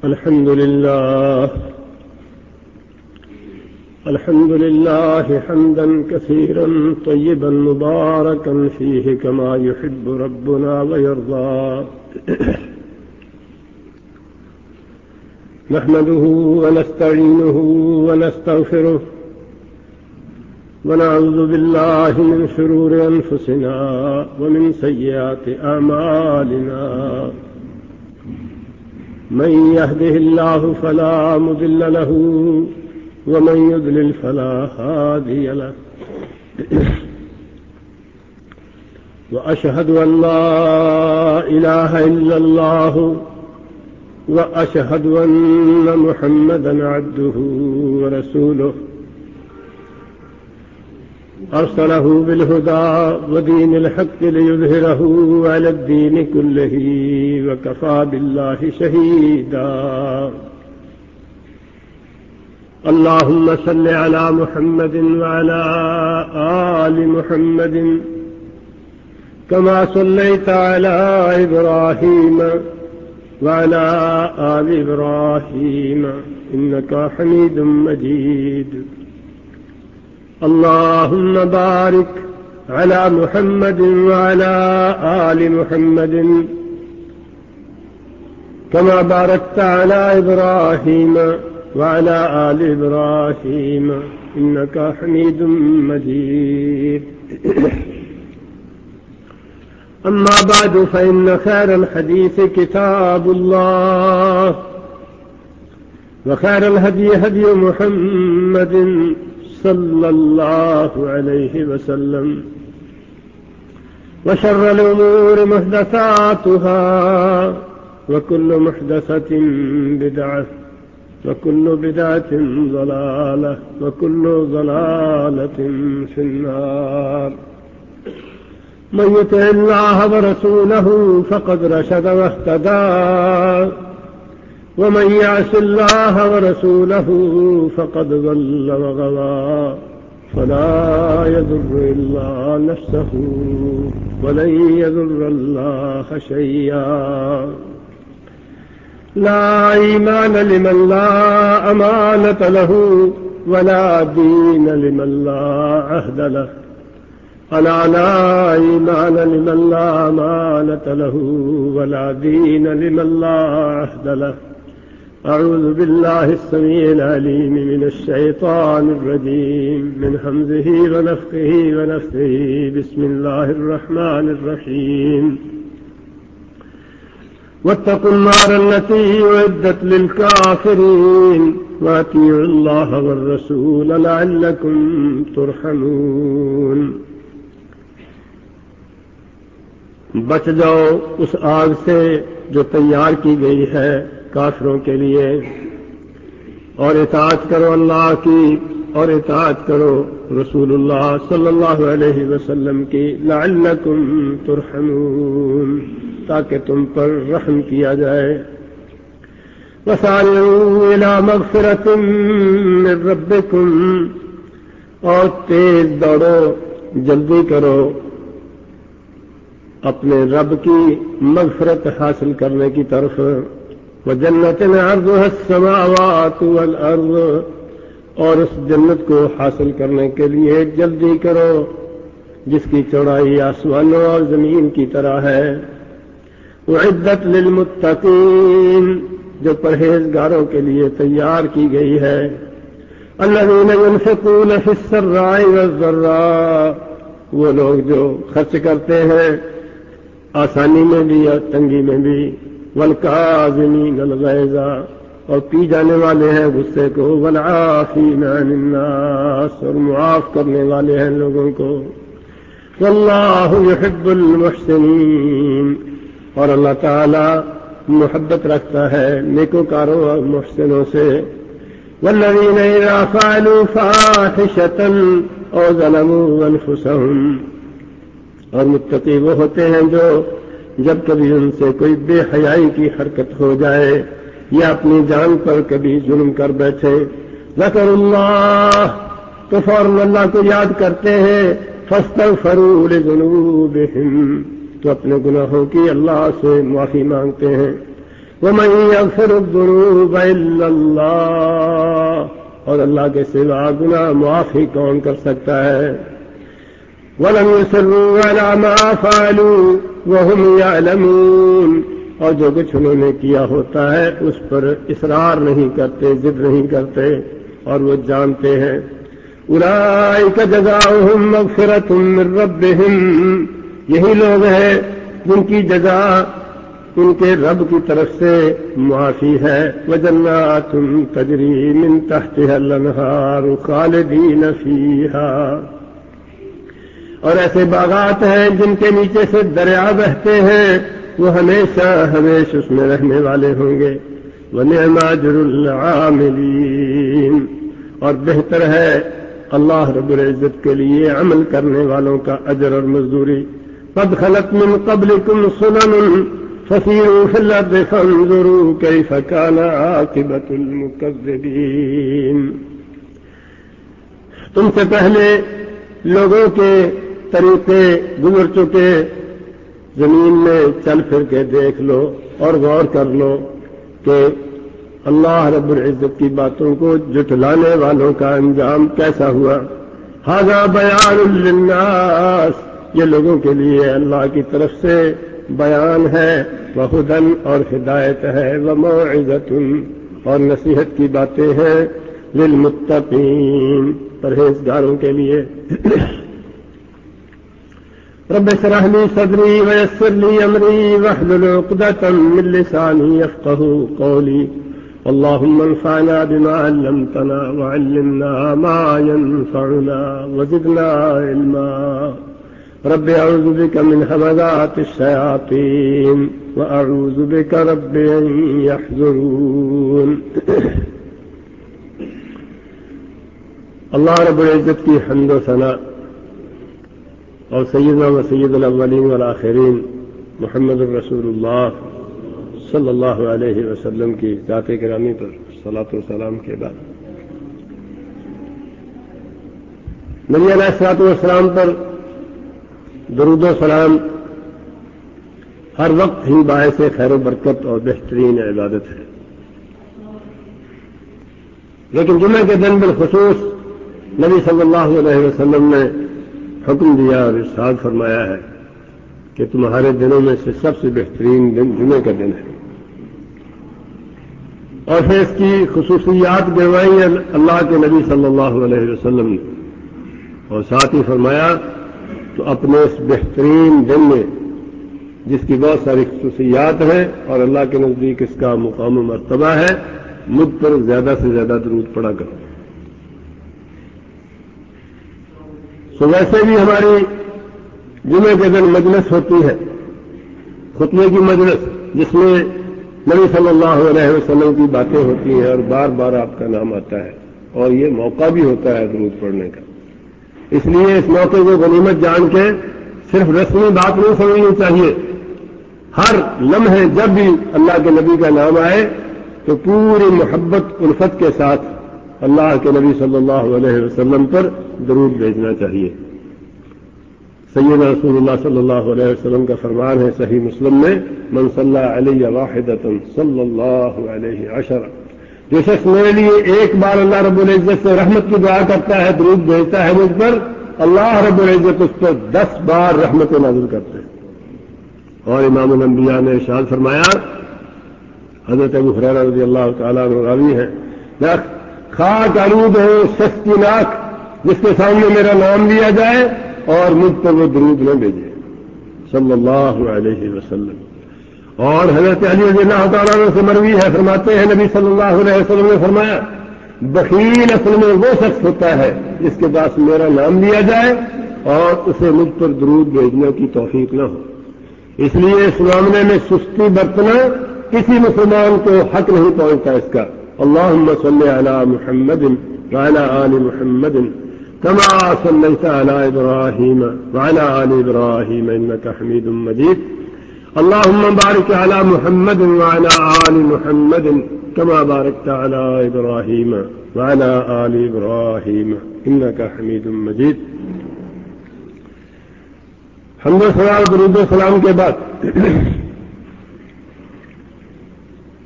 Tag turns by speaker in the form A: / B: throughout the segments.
A: الحمد لله حمدا كثيرا طيبا مباركا فيه كما يحب ربنا ويرضى. نحمده ونستعينه ونستغفره ونعوذ بالله من شرور أنفسنا ومن سيئات أعمالنا. من يهده الله فلا مضل له ومن يضلل فلا هادي له. وأشهد أن لا إله إلا الله وأشهد أن محمدا عبده ورسوله أرسله بالهدى ودين الحق ليظهره على الدين كله وكفى بالله شهيدا. اللهم صل على محمد وعلى آل محمد كما صليت على إبراهيم وعلى آل إبراهيم إنك حميد مجيد. اللهم بارك على محمد وعلى آل محمد كما باركت على إبراهيم وعلى آل إبراهيم إنك حميد مجيد. أما بعد فإن خير الحديث كتاب الله وخير الهدي هدي محمد صلى الله عليه وسلم وشر الأمور محدثاتها وكل محدثة بدعة وكل بدعة ضلالة وكل ضلالة في النار. من يطع الله ورسوله فقد رشد واهتدى ومن يعص الله ورسوله فقد ضل وغوى. فلا يضر إلا نفسه ولن يضر الله شيئا. لا إيمان لمن لا أمانة له ولا دين لمن لا عهد له. ألا لا إيمان لمن لا أمانة له ولا دين لمن لا عهد له. أعوذ بالله السميع العليم من الشيطان الرجيم من همزه ونفخه ونفثه. بسم الله الرحمن الرحيم. واتقوا النار التي أعدت للكافرين وأطيعوا الله والرسول لعلكم ترحمون. بچ جاؤ اس آگ سے جو تیار کی گئی ہے کافروں کے لیے، اور اطاعت کرو اللہ کی اور اطاعت کرو رسول اللہ صلی اللہ علیہ وسلم کی، لعلکم ترحمون، تاکہ تم پر رحم کیا جائے. وسارعوا الی مغفرۃ من ربکم، اور تیز دوڑو، جلدی کرو اپنے رب کی مغفرت حاصل کرنے کی طرف. وجنت عرضها السماوات والارض، اور اس جنت کو حاصل کرنے کے لیے جلدی کرو جس کی چوڑائی آسمانوں اور زمین کی طرح ہے. اعدت للمتقین، جو پرہیزگاروں کے لیے تیار کی گئی ہے. الذین ينفقون فی السراء والضراء، وہ لوگ جو خرچ کرتے ہیں آسانی میں بھی اور تنگی میں بھی. والکاظمین الغیظ، اور پی جانے والے ہیں غصے کو. والعافین عن الناس، اور معاف کرنے والے ہیں لوگوں کو. واللہ یحب المحسنین، اور اللہ تعالی محبت رکھتا ہے نیکوکاروں اور محسنوں سے. والذین اذا فعلوا فاحشۃ او ظلموا انفسهم، اور متقی وہ ہوتے ہیں جو جب کبھی ان سے کوئی بے حیائی کی حرکت ہو جائے یا اپنی جان پر کبھی ظلم کر بیٹھے، ذکر اللہ، تو فوراً اللہ کو یاد کرتے ہیں. فاستغفروا لذنوبہم، تو اپنے گناہوں کی اللہ سے معافی مانگتے ہیں. وَمَن يَغْفِرُ الذُّنُوبَ إِلَّا اللَّهُ، اور اللہ کے سوا گناہ معافی کون کر سکتا ہے؟ وَلَمْ يُصِرُّوا عَلَىٰ مَا فَعَلُوا وَهُمْ يَعْلَمُونَ، اور جو کچھ انہوں نے کیا ہوتا ہے اس پر اصرار نہیں کرتے، ضد نہیں کرتے، اور وہ جانتے ہیں۔ اولئک جزاؤہم مغفرۃ من ربہم، یہی لوگ ہیں جن کی جزا ان کے رب کی طرف سے معافی ہے۔ وجنات تجری من تحتها الانہار خالدین فیہا، اور ایسے باغات ہیں جن کے نیچے سے دریا بہتے ہیں، وہ ہمیشہ ہمیشہ اس میں رہنے والے ہوں گے۔ وَنِعْمَ أَجْرُ الْعَامِلِينَ، اور بہتر ہے اللہ رب العزت کے لیے عمل کرنے والوں کا اجر اور مزدوری۔ قَدْ خَلَتْ مِن قَبْلِكُمْ سُنَنٌ فَسِيرُوا فِي الْأَرْضِ فَانظُرُوا كَيْفَ كَانَ عَاقِبَةُ الْمُكَذِّبِينَ، تم سے پہلے لوگوں کے طریقے گزر چکے، زمین میں چل پھر کے دیکھ لو اور غور کر لو کہ اللہ رب العزت کی باتوں کو جھٹلانے والوں کا انجام کیسا ہوا۔ ھذا بیان للناس، یہ لوگوں کے لیے اللہ کی طرف سے بیان ہے، وہدن اور ہدایت ہے، وموعظۃ اور نصیحت کی باتیں ہیں، للمتقین پرہیزگاروں کے لیے۔ رب اشرح لي صدري ويسر لي أمري واحلل عقدة من لساني يفقهوا قولي، اللهم انفعنا بما علمتنا وعلمنا ما ينفعنا وزدنا علما، رب أعوذ بك من همزات الشياطين وأعوذ بك رب أن يحضرون۔ اللہ رب العزت کی حمد و ثنا اور سیدنا و سید الاولین والآخرین محمد الرسول اللہ صلی اللہ علیہ وسلم کی ذات گرامی پر صلاۃ و سلام کے بعد، نبی علیہ الصلوۃ والسلام پر درود و سلام ہر وقت ہی باعث خیر و برکت اور بہترین عبادت ہے، لیکن جمعہ کے دن بالخصوص نبی صلی اللہ علیہ وسلم نے حکم دیا اور ارشاد فرمایا ہے کہ تمہارے دنوں میں سے سب سے بہترین دن جمعے کا دن ہے، اور پھر اس کی خصوصیات گنوائی اللہ کے نبی صلی اللہ علیہ وسلم نے، اور ساتھ ہی فرمایا تو اپنے اس بہترین دن میں جس کی بہت ساری خصوصیات ہیں اور اللہ کے نزدیک اس کا مقام و مرتبہ ہے، مجھ پر زیادہ سے زیادہ درود پڑا کرو۔ تو ویسے بھی ہماری جمعے کے دن مجلس ہوتی ہے، خطبے کی مجلس، جس میں نبی صلی اللہ علیہ وسلم کی باتیں ہوتی ہیں اور بار بار آپ کا نام آتا ہے، اور یہ موقع بھی ہوتا ہے درود پڑھنے کا۔ اس لیے اس موقع کو غنیمت جان کے صرف رسمی بات نہیں سمجھنی چاہیے، ہر لمحے جب بھی اللہ کے نبی کا نام آئے تو پوری محبت الفت کے ساتھ اللہ کے نبی صلی اللہ علیہ وسلم پر درود بھیجنا چاہیے۔ سیدنا رسول اللہ صلی اللہ علیہ وسلم کا فرمان ہے صحیح مسلم میں، من صلی علی واحدۃ صلی اللہ علیہ عشرہ، جو شخص میرے لیے ایک بار اللہ رب العزت سے رحمت کی دعا کرتا ہے، درود بھیجتا ہے مجھ پر، اللہ رب العزت اس پر 10 بار رحمت نازل کرتے ہیں۔ اور امام الانبیاء نے ارشاد فرمایا، حضرت ابو ہریرہ رضی اللہ تعالیٰ عنہ راوی ہیں، خاک آلود ہو سستی ناک جس کے سامنے میرا نام لیا جائے اور مجھ پر وہ درود نہ بھیجے صلی اللہ علیہ وسلم۔ اور حضرت علی رضی اللہ تعالیٰ عنہ سے مروی ہے، فرماتے ہیں نبی صلی اللہ علیہ وسلم نے فرمایا، بخیل اصل میں وہ شخص ہوتا ہے جس کے پاس میرا نام لیا جائے اور اسے مجھ پر درود بھیجنے کی توفیق نہ ہو۔ اس لیے اس معاملے میں سستی برتنا کسی مسلمان کو حق نہیں پہنچتا اس کا۔ اللهم صل على محمد وعلى آل محمد كما صليت على إبراهيم وعلى آل إبراهيم إنك حميد مجيد، اللهم بارك على محمد وعلى آل محمد كما باركت على إبراهيم وعلى آل إبراهيم إنك حميد مجيد۔ حمد و ثنا و درود و سلام کے بعد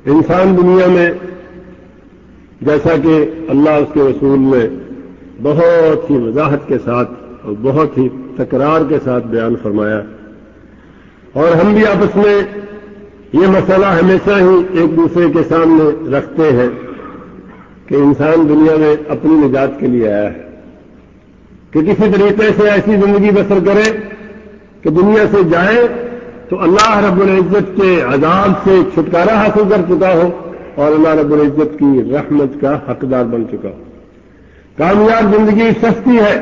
A: انسان دنیا میں جیسا کہ اللہ اس کے رسول نے بہت ہی وضاحت کے ساتھ اور بہت ہی تکرار کے ساتھ بیان فرمایا، اور ہم بھی آپس میں یہ مسئلہ ہمیشہ ہی ایک دوسرے کے سامنے رکھتے ہیں کہ انسان دنیا میں اپنی نجات کے لیے آیا ہے کہ کسی طریقے سے ایسی زندگی بسر کرے کہ دنیا سے جائے تو اللہ رب العزت کے عذاب سے چھٹکارا حاصل کر چکا ہو اور اللہ رب العزت کی رحمت کا حقدار بن چکا ہو۔ کامیاب زندگی سستی ہے،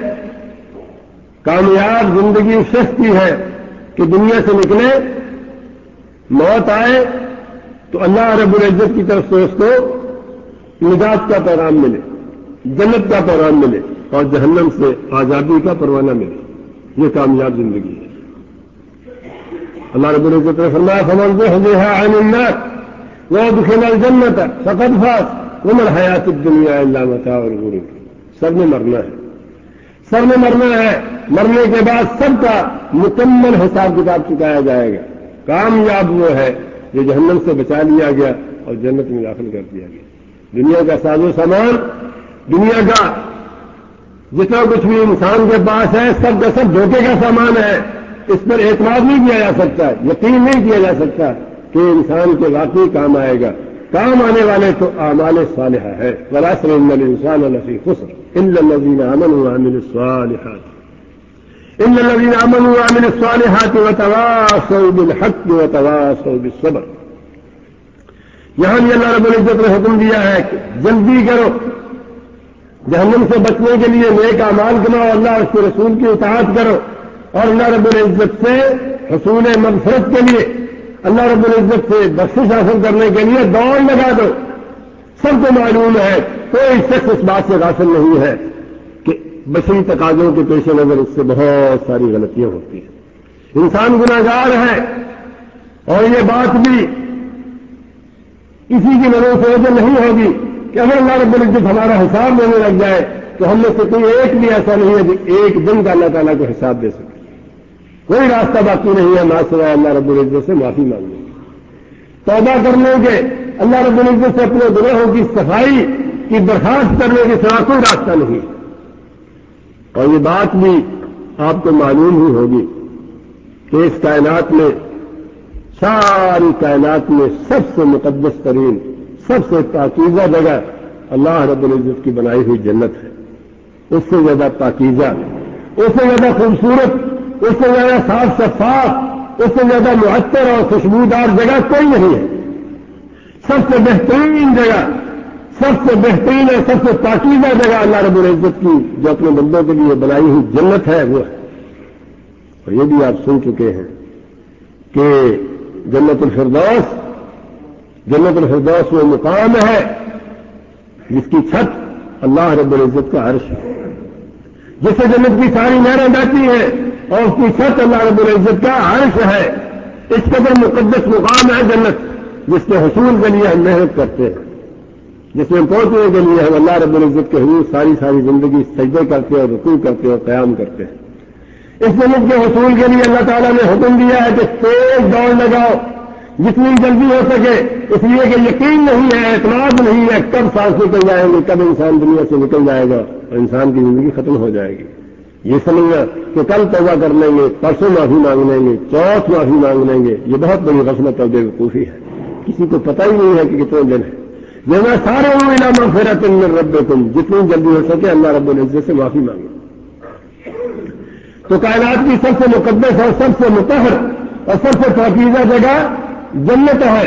A: کامیاب زندگی سستی ہے کہ دنیا سے نکلے، موت آئے تو اللہ رب العزت کی طرف سے اس کو نجات کا پیغام ملے، جنت کا پیغام ملے اور جہنم سے آزادی کا پروانہ ملے۔ یہ کامیاب زندگی ہے۔ اللہ رب العزت نے فرمایا فمن زحزح عن النار وادخل الجنة فقد فاز وما الحیاة الدنیا الا متاع الغرور۔ سب نے مرنا ہے، سب نے مرنا ہے، مرنے کے بعد سب کا مکمل حساب کتاب چکایا جائے گا۔ کامیاب وہ ہے جو جہنم سے بچا لیا گیا اور جنت میں داخل کر دیا گیا۔ دنیا کا ساز و سامان، دنیا کا جتنا کچھ بھی انسان کے پاس ہے سب کا سب دھوکے کا سامان ہے، اس پر اعتماد نہیں کیا جا سکتا، یقین نہیں کیا جا سکتا کہ انسان کے واقعی کام آئے گا۔ کام آنے والے تو اعمال صالحہ ہے، والعصر ان الانسان لفی خسر الا الذین آمنوا وعملوا الصالحات الا الذین آمنوا وعملوا الصالحات وتواصوا بالحق وتواصوا بالصبر۔ یہاں بھی اللہ رب العزت نے حکم دیا ہے کہ جلدی کرو، جہنم سے بچنے کے لیے نیک اعمال کماؤ، اللہ اس کے رسول کی اطاعت کرو، اور اللہ رب العزت سے حصول مغفرت کے لیے، اللہ رب العزت سے بخشش حاصل کرنے کے لیے دوڑ لگا دو۔ سب کو معلوم ہے، کوئی شخص اس بات سے غافل نہیں ہے کہ بشری تقاضوں کے پیش نظر اس سے بہت ساری غلطیاں ہوتی ہیں۔ انسان گناہگار ہے، اور یہ بات بھی کسی کی نظر سے وجہ نہیں ہوگی کہ اگر اللہ رب العزت ہمارا حساب دینے لگ جائے تو ہم میں سے کوئی ایک بھی ایسا نہیں ہے کہ ایک دن کا اللہ تعالیٰ کو حساب دے سکے۔ کوئی راستہ باقی نہیں ہے ماں سوائے اللہ رب العزت سے معافی مانگنے کی، توبہ کرنے کے، اللہ رب العزت سے اپنے گناہوں کی صفائی کی درخواست کرنے کے سوا کوئی راستہ نہیں۔ اور یہ بات بھی آپ کو معلوم ہی ہوگی کہ اس کائنات میں، ساری کائنات میں سب سے مقدس ترین، سب سے پاکیزہ جگہ اللہ رب العزت کی بنائی ہوئی جنت ہے۔ اس سے زیادہ پاکیزہ، اس سے زیادہ خوبصورت، اس سے زیادہ صاف شفاف، اس سے زیادہ معطر اور خوشبودار جگہ کوئی نہیں ہے۔ سب سے بہترین جگہ، سب سے بہترین اور سب سے پاکیزہ جگہ اللہ رب العزت کی جو اپنے بندوں کے لیے بنائی ہوئی جنت ہے وہ ہے۔ اور یہ بھی آپ سن چکے ہیں کہ جنت الفردوس، جنت الفردوس وہ مقام ہے جس کی چھت اللہ رب العزت کا عرش ہے، جس سے جنت کی ساری نہریں بہتی ہیں اور اس کی چھت اللہ رب العزت کا عرش ہے۔ اس قدر مقدس مقام ہے جنت، جس کے حصول کے لیے ہم محنت کرتے ہیں، جس میں پہنچنے کے لیے ہم اللہ رب العزت کے حضور ساری زندگی سجدے کرتے اور رکوع کرتے اور قیام کرتے ہیں۔ اس جنت کے حصول کے لیے اللہ تعالیٰ نے حکم دیا ہے کہ تیز دوڑ لگاؤ، جتنی جلدی ہو سکے، اس لیے کہ یقین نہیں ہے، اعتماد نہیں ہے کب سانس نکل جائیں گے، کب انسان دنیا سے نکل جائے گا اور انسان کی زندگی ختم ہو جائے گی۔ یہ سمجھنا کہ کل توبہ کر لیں گے، پرسوں معافی مانگ لیں گے، چوتھ معافی مانگ لیں گے، یہ بہت بڑی غفلت اور بے وقوفی ہے۔ کسی کو پتہ ہی نہیں ہے کہ کتنے دن ہے۔ جیسا سارے الا مغفرۃ من ربکم، جتنی جلدی ہو سکے اللہ رب العزت سے معافی مانگے۔ تو کائنات کی سب سے مقدس اور سب سے مطہر اور سب سے پاکیزہ جگہ جنت ہے۔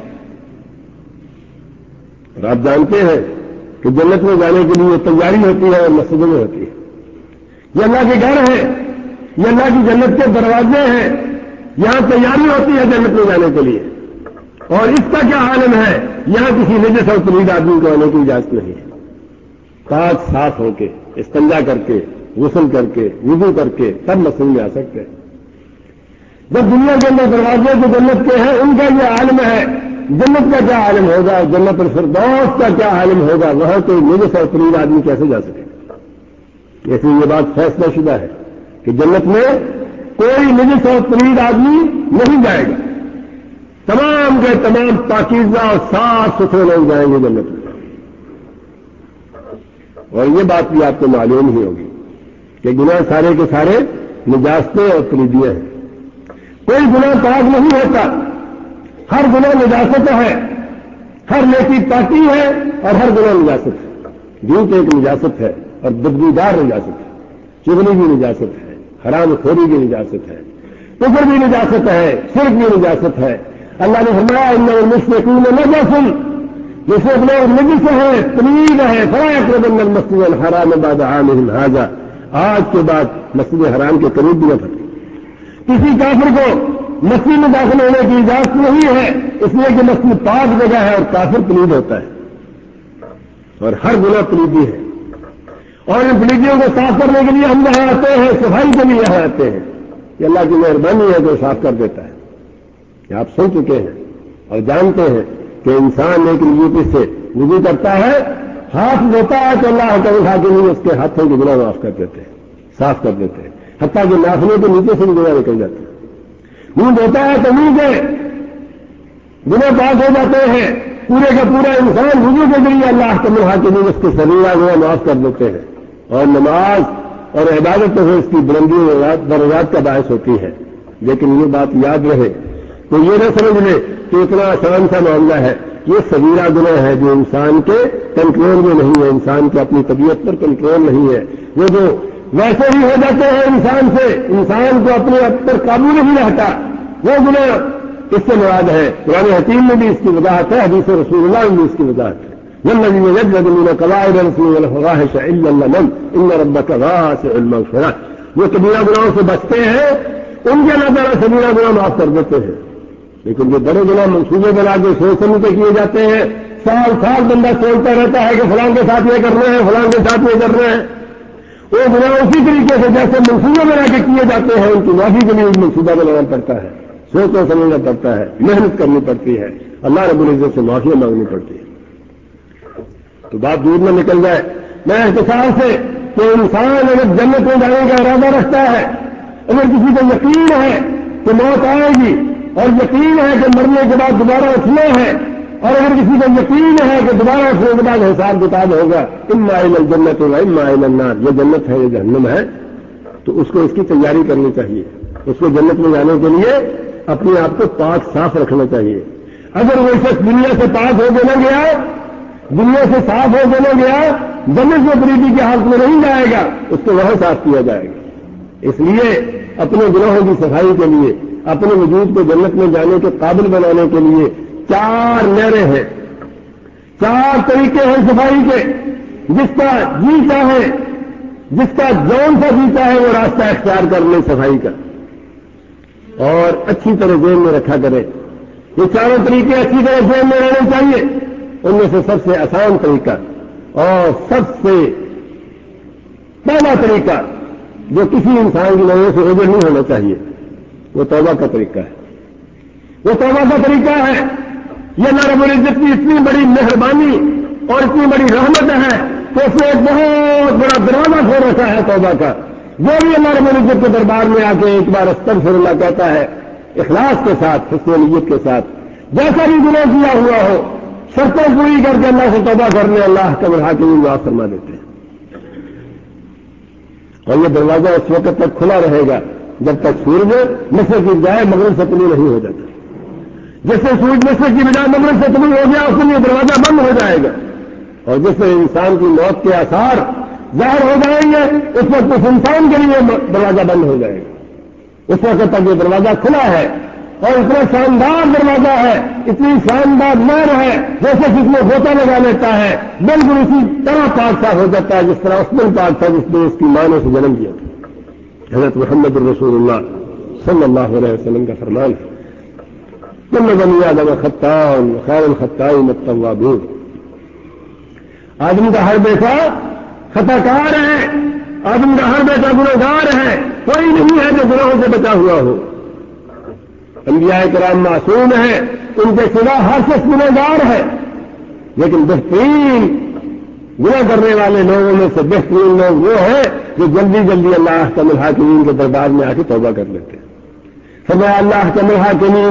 A: اور آپ جانتے ہیں کہ جنت میں جانے کے لیے تیاری ہوتی ہے اور مسجدوں میں ہوتی ہے۔ یہ اللہ کے گھر ہے، یہ اللہ کی جنت کے دروازے ہیں، یہاں تیاری ہوتی ہے جنت میں جانے کے لیے۔ اور اس کا کیا عالم ہے، یہاں کسی نجس اور پلید آدمی کو آنے کی اجازت نہیں ہے۔ پاک صاف ہو کے، استنجا کر کے، غسل کر کے، وضو کر کے تب مسجد میں آ سکتے ہیں۔ جب دنیا کے اندر دروازے جو جنت کے ہیں ان کا یہ عالم ہے، جنت کا کیا عالم ہوگا، جنت الفردوس کا کیا عالم ہوگا، وہاں کوئی نجس اور پلید آدمی کیسے جا سکے گا۔ ایسی یہ بات فیصلہ شدہ ہے کہ جنت میں کوئی نجس اور پلید آدمی نہیں جائے گا۔ تمام کے تمام پاکیزہ اور صاف ستھرے لوگ جائیں گے جنت میں. اور یہ بات بھی آپ کو معلوم ہی ہوگی کہ گناہ سارے کے سارے نجاستیں اور کلیدیاں ہیں. کوئی گناہ پاک نہیں ہوتا، ہر گناہ نجاست ہے، ہر نیکی پاکی ہے اور ہر گناہ نجاست ہے. جھوٹ ایک نجاست ہے اور بدبودار نجاست ہے، چغلی بھی نجاست ہے، حرام خوری بھی نجاست ہے، کفر بھی نجاست ہے، شرک بھی نجاست ہے. اللہ نے فرمایا ان المشرکون نجس، مشرک لوگ نجس ہیں، پلید ہے. فلا يقربن المسجد الحرام بعد عامهم هذا، آج کے بعد مسجد حرام کے قریب بھی نہ پھٹے. کسی کافر کو مسجد میں داخل ہونے کی اجازت نہیں ہے، اس لیے کہ مسجد پاک جگہ ہے اور کافر پلید ہوتا ہے اور ہر گناہ پلیدی ہے. اور ان پلیدیوں کو صاف کرنے کے لیے ہم یہاں آتے ہیں، صفائی کے لیے یہاں آتے ہیں کہ اللہ کی مہربانی ہے جو صاف کر دیتا ہے. کہ آپ سن چکے ہیں اور جانتے ہیں کہ انسان ایک وضو سے وضو کرتا ہے، ہاتھ دھوتا ہے تو اللہ حکیم اس کے ہاتھوں کے گناہ معاف کر دیتے ہیں، صاف کر دیتے ہیں. حتیٰ کہ ناخنوں کے نیچے سے بھی گناہ نکل جاتے ہیں. منہ دھوتا ہے تو منہ کے گناہ پاک ہو جاتے ہیں. پورے کا پورا انسان وضو کے ذریعے اللہ حکیم اس کے سریرہ گناہ معاف کر دیتے ہیں. اور نماز اور عبادت سے اس کی بلندی درجات کا باعث ہوتی ہے. لیکن یہ بات یاد رہے تو یہ نہ سمجھ لے کہ اتنا آسان سا معاملہ ہے. یہ صغیرہ گناہ ہے جو انسان کے کنٹرول میں نہیں ہے، انسان کے اپنی طبیعت پر کنٹرول نہیں ہے. وہ جو ویسے ہی ہو جاتے ہیں انسان سے، انسان کو اپنے آپ پر قابو نہیں رہتا، وہ گناہ اس سے مراد ہے. قرآن حکیم میں بھی اس کی وضاحت ہے، حدیث رسول اللہ میں بھی اس کی وضاحت ہے. والذین یجتنبون کبائر الاسم والفواحش الا اللمم ان ربک واسع المغفرہ. جو کبیرہ گناہوں سے بچتے ہیں ان کے اللہ تعالیٰ صغیرہ گناہ معاف کر دیتے ہیں. لیکن جو بڑے گناہ منصوبے بنا کے سوچ سمجھ کے کیے جاتے ہیں، سال سال بندہ سوچتا رہتا ہے کہ فلاں کے ساتھ یہ کرنا ہے، فلاں کے ساتھ یہ کرنا ہے. وہ گناہ اسی طریقے سے جیسے منصوبے بنا کے کیے جاتے ہیں، ان کی معافی کے لیے منصوبہ بنانا پڑتا ہے، سوچنا سمجھنا پڑتا ہے، محنت کرنی پڑتی ہے، اللہ رب العزت سے معافی مانگنی پڑتی ہے. تو بات دور نہ نکل جائے. میں اختصار سے کہ انسان اگر جنت میں جانے کا ارادہ رکھتا ہے، اگر کسی کو یقین ہے کہ موت آئے گی اور یقین ہے کہ مرنے کے بعد دوبارہ اٹھنا ہے، اور اگر کسی کو یقین ہے کہ دوبارہ اٹھنے کے بعد حساب کتاب ہوگا، اما الی الجنت و اما الی النار، یہ جنت ہے یہ جہنم ہے، تو اس کو اس کی تیاری کرنی چاہیے. اس کو جنت میں جانے کے لیے اپنے آپ کو پاک صاف رکھنا چاہیے. اگر وہ شخص دنیا سے پاک ہو کے نہ گیا، دنیا سے صاف ہو کے نہ گیا، جنت میں بریدی کے حالت میں نہیں جائے گا، اس کو وہاں صاف کیا جائے گا. اس لیے اپنے گناہوں کی صفائی کے لیے، اپنے وجود کو جنت میں جانے کے قابل بنانے کے لیے 4 نہریں ہیں، 4 طریقے ہیں صفائی کے. جس کا جی چاہے، جس کا جون سا جی چاہے وہ راستہ اختیار کر لے صفائی کا، اور اچھی طرح ذہن میں رکھا کرے. یہ 4 طریقے اچھی طرح ذہن میں رہنے چاہیے. ان میں سے سب سے آسان طریقہ اور سب سے پہلا طریقہ جو کسی انسان کی نظر سے اوجھل نہیں ہونا چاہیے، وہ توبہ کا طریقہ ہے. وہ توبہ کا طریقہ ہے. یہ اللہ رب العزت کی اتنی بڑی مہربانی اور اتنی بڑی رحمت ہے کہ اس نے ایک بہت بڑا دروازہ کھول رکھا ہے توبہ کا. جو بھی اللہ رب العزت کے دربار میں آ کے ایک بار استغفر اللہ کہتا ہے اخلاص کے ساتھ، حسن نیت کے ساتھ، جیسا بھی گناہ کیا ہوا ہو، شرطیں پوری کر کے اللہ سے توبہ کرنے اللہ کا الحاکمین معاف فرما دیتے ہیں. اور یہ دروازہ اس وقت تک کھلا رہے گا جب تک سورج مشرق کی بجائے مغرب سے طلوع نہیں ہو جاتا. جس سے سورج مشرق کی بجائے مغرب سے طلوع ہو گیا اس کے لیے دروازہ بند ہو جائے گا. اور جس سے انسان کی موت کے آثار ظاہر ہو جائیں گے اس وقت اس انسان کے لیے دروازہ بند ہو جائے گا. اس وقت تک یہ دروازہ کھلا ہے اور اتنا شاندار دروازہ ہے، اتنی شاندار نہر ہے، جیسے جس میں غوطہ لگا لیتا ہے بالکل اسی طرح پاک صاف ہو جاتا ہے جس طرح اس دن پاک تھا جس نے اس کی ماں نے اسے جنم دیا تھا. حضرت محمد الرسول اللہ صلی اللہ علیہ وسلم کا فرمان ہے کل بنی آدم خطاء خیر الخطائین التوابون. آدم کا ہر بیٹا خطا کار ہے، آدم کا ہر بیٹا گنہگار ہے، کوئی نہیں ہے جو گناہوں سے بچا ہوا ہو. انبیاء کرام معصوم ہیں، ان کے سوا ہر شخص گنہگار ہے، لیکن بہترین گناہ کرنے والے لوگوں میں سے بہترین لوگ وہ ہیں جو جلدی جلدی اللہ احکم الحاکمین کے دربار میں آ کے توبہ کر لیتے ہیں. فرمایا اللہ احکم الحاکمین نے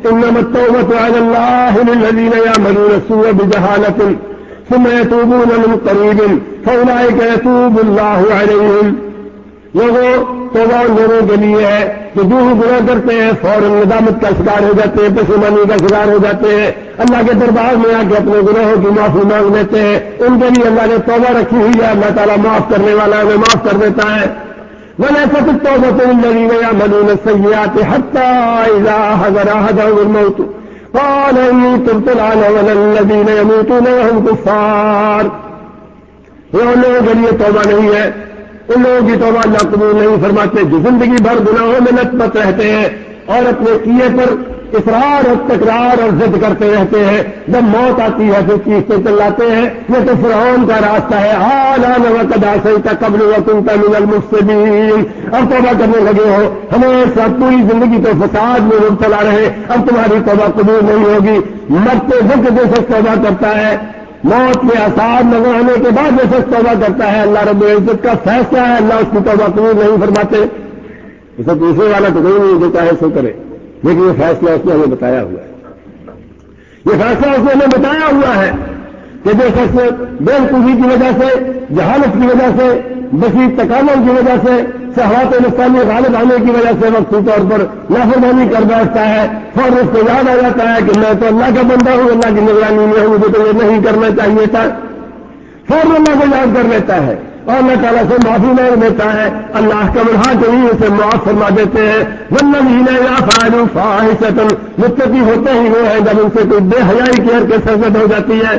A: انما التوبة على الله للذين يعملون السوء بجهالة ثم يتوبون من قريب فأولئك يتوب الله عليهم. لوگوں توبہ ان لوگوں کے لیے ہے جو جو گناہ کرتے ہیں فوراً ندامت کا شکار ہو جاتے ہیں، پشیمانی کا شکار ہو جاتے ہیں، اللہ کے دربار میں آ کے اپنے گناہوں کی معافی مانگ لیتے ہیں. ان کے لیے اللہ نے توبہ رکھی ہوئی ہے، اللہ تعالیٰ معاف کرنے والا ہے، وہ معاف کر دیتا ہے. وَلَيْسَتِ التَّوْبَةُ لِلَّذِينَ يَعْمَلُونَ السَّيِّئَاتِ حَتَّىٰ إِذَا حَضَرَ أَحَدَهُمُ الْمَوْتُ قَالَ إِنِّي تُبْتُ الْآنَ وَلَا الَّذِينَ يَمُوتُونَ وَهُمْ كُفَّارٌ. یہ ان لوگوں کے لیے توبہ نہیں ہے، ان لوگوں کی توبہ اللہ قبول نہیں فرماتے جو زندگی بھر گناہوں میں لت پت رہتے ہیں اور اپنے کیے پر اصرار اور تکرار اور ضد کرتے رہتے ہیں. جب موت آتی ہے پھر چیختے چلاتے ہیں. یہ تو فرعون کا راستہ ہے. آلان وقد عصیت قبل وکنت من المفسدین. اب توبہ کرنے لگے ہو، ہمیشہ پوری زندگی تو فساد میں مبتلا رہے، اب تمہاری توبہ قبول نہیں ہوگی. مرتے وقت جیسے توبہ کرتا ہے، موت کے آثار نظر آنے کے بعد جیسے توبہ کرتا ہے، اللہ رب العزت کا فیصلہ ہے، اللہ اس کی توبہ قبول نہیں فرماتے. اسے دوسرے والا تو کوئی نہیں دیتا ہے سو کرے، لیکن یہ فیصلہ اس نے ہمیں بتایا ہوا ہے. یہ فیصلہ اس نے ہمیں بتایا ہوا ہے کہ جو شخص بے وقوفی کی وجہ سے، جہالت کی وجہ سے، بسیط تکامل کی وجہ سے، شہوات نفسانی غالب آنے کی وجہ سے وقتی طور پر نافرمانی کر بیٹھتا ہے، فوراً اس کو یاد آ جاتا ہے کہ میں تو اللہ کا بندہ ہوں، اللہ کی نگرانی میں ہوں، مجھے تو یہ نہیں کرنا چاہیے تھا. فوراً اللہ کو یاد کر لیتا ہے اور اللہ تعالیٰ سے معافی مانگ لیتا ہے. اللہ کا الحاکمین اسے معاف فرما دیتے ہیں. والذین یفعلون فاحشۃ، متقی ہوتے ہی وہ ہیں جب ان سے کوئی بے حیائی کی حرکت سرزد ہو جاتی ہے،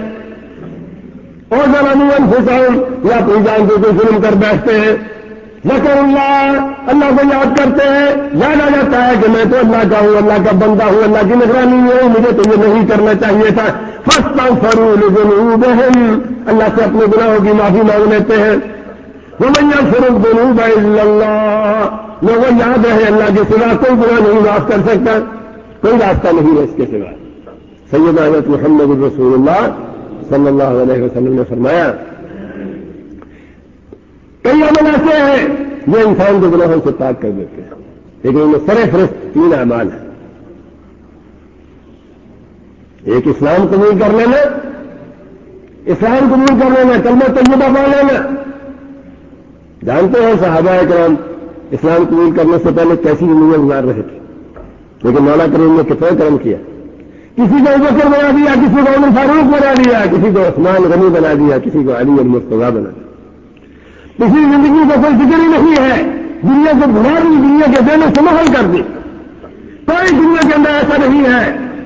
A: اور ظلموا انفسہم، یا اپنی جان کو کوئی ظلم کر بیٹھتے ہیں. ذکر اللہ کو یاد کرتے ہیں، یاد آ جاتا ہے کہ میں تو اللہ کا ہوں، اللہ کا بندہ ہوں، اللہ کی نگرانی میں ہوں، مجھے تو یہ نہیں کرنا چاہیے تھا. فاستغفروا لذنوبہم، اللہ سے اپنے گناہوں کی معافی مانگ لیتے ہیں. ومن یغفر الذنوب الا اللہ، لوگوں یاد رہے اللہ کے سوا کوئی گناہ نہیں معاف کر سکتا، کوئی راستہ نہیں ہے اس کے سوا. سیدنا حضرت محمد رسول اللہ صلی اللہ علیہ وسلم نے فرمایا کئی عمل ایسے ہیں یہ انسان کو گناہوں سے پاک کر دیتے ہیں، لیکن ان میں سرفہرست 3 اعمال ہیں. ایک اسلام قبول کر لینا، اسلام قبول کر لینا، کلمہ طیبہ پڑھ لینا. جانتے ہیں صحابہ کرام اسلام قبول کرنے سے پہلے کیسی زندگی گزار رہے تھے، لیکن مولا کریم نے کتنا کرم کیا. کسی کو ابوبکر بنا دیا، کسی کو عمر فاروق بنا دیا، کسی کو عثمان غنی بنا دیا، کسی کو علی المرتضیٰ بنا دیا. کسی زندگی کو کوئی فکر ہی نہیں ہے، دنیا کو بھلا دی، دنیا کے دینے سے محل کر دی. کوئی دنیا کے اندر ایسا نہیں ہے،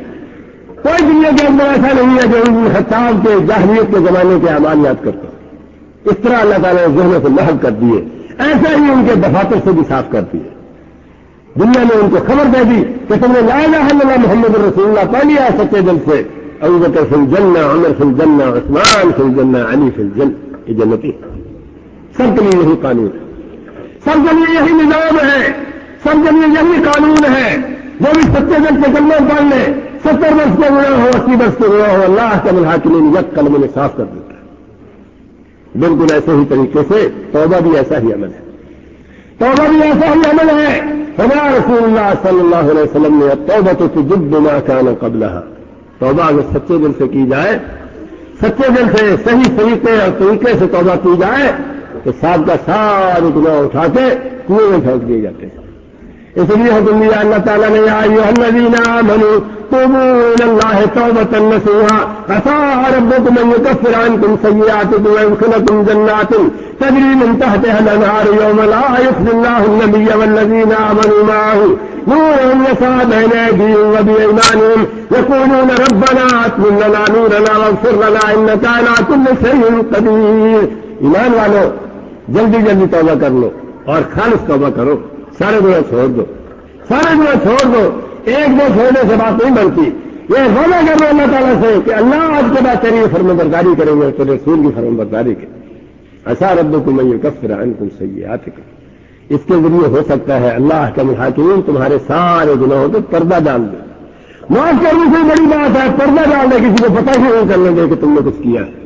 A: کوئی دنیا کے اندر ایسا نہیں ہے جو ان خطاب کے جاہلیت کے زمانے کے اعمال یاد کرتا. اس طرح اللہ تعالیٰ نے ذہنوں سے محل کر دیے، ایسے ہی ان کے دفاتر سے بھی صاف کر دیے. دنیا نے ان کو خبر دے دی کہ تم نے لا الہ الا اللہ محمد رسول اللہ پا لیا سچے دل سے، ابو بکر فی الجنہ، عمر فی الجنہ، عثمان فی الجنہ، علی فی الجنہ. یہ جنتی سب کے لیے یہی قانون ہے، سب کے لیے یہی نظام ہے، سب کے لیے یہی قانون ہے. جو بھی سچے دل سے کلمہ پڑھ لے، 70 برس کے گناہ ہو، 80 برس کے گناہ ہو، اللہ کے الحاکمین یک کلمہ نے صاف کر دیتا ہے. بالکل ایسے ہی طریقے سے توبہ بھی ایسا ہی عمل ہے، توبہ بھی ایسا ہی عمل ہے. فرمایا رسول اللہ صلی اللہ علیہ وسلم نے التوبۃ تجب ما کان قبلها، توبہ اگر سچے دل سے کی جائے، سچے دل سے صحیح طریقے اور طریقے سے توبہ کی جائے تو ساتھ کا سارے گناہ اٹھا کے کنویں میں پھینک دیے جاتے ہیں. اس لیے حکم دیا اللہ تعالیٰ نے یا ایھا الذین آمنوا توبوا الی اللہ توبۃ نصوحا عسى ربکم ان یکفر عنکم سیئاتکم ویدخلکم جنات تجری من تحتها الانہار یوم لا یخزی اللہ النبی والذین آمنوا معه نورهم یسعى بین ایدیہم وبایمانہم یقولون ربنا اتمم لنا نورنا واغفر لنا انک علی کل شیء قدیر. ایمان والو جلدی جلدی توبہ کر لو اور خالص توبہ کرو، سارے گناہ چھوڑ دو، سارے گناہ چھوڑ دو. ایک دو چھوڑنے سے بات نہیں بنتی. یہ وعدہ کر لو اللہ تعالیٰ سے کہ اللہ آج کے بعد تیری فرمانبرداری کریں گے، تو رسول کی فرمانبرداری کے. عسى ربکم ان یکفر عنکم سیئاتکم، اس کے ذریعے ہو سکتا ہے اللہ احکم الحاکمین تمہارے سارے گناہوں پہ پردہ ڈال دے. معاف کرنے سے بڑی بات ہے پردہ ڈال دے، کسی کو پتہ ہی نہیں کرنے دے کہ تم نے کچھ کیا ہے